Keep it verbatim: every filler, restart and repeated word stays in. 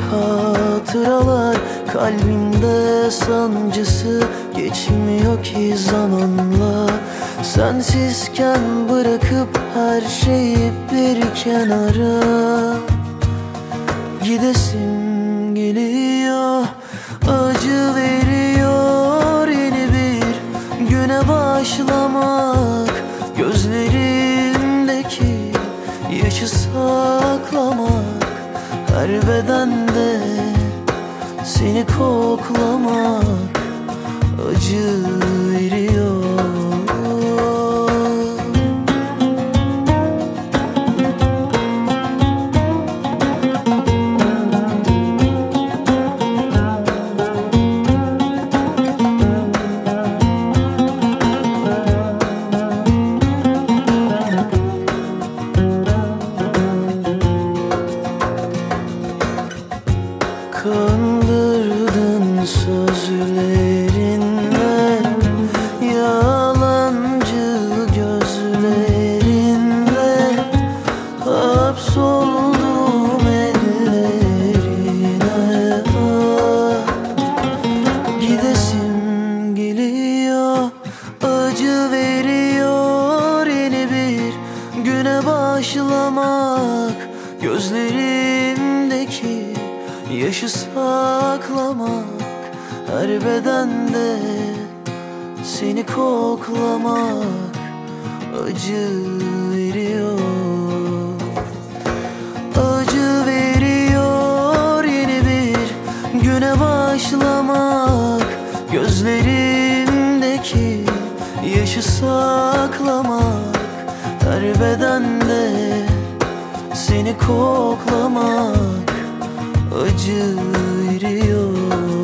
hatıralar kalbimde sancısı geçmiyor ki zamanla. Sensizken bırakıp her şeyi bir kenara gidesim geliyor. Acı veriyor yeni bir güne başlamak, gözlerimdeki yaşı saklamak, her bedende seni koklamak acı veriyor. Kandırdın sözlerinle, yalancı gözlerinle, hapsoldum ellerine. Ah, gidesim geliyor, acı veriyor yeni bir güne başlamak, gözlerimdeki yaşı saklamak, her bedende seni koklamak acı veriyor. Acı veriyor yeni bir güne başlamak, gözlerimdeki yaşı saklamak, her bedende seni koklamak acı veriyor.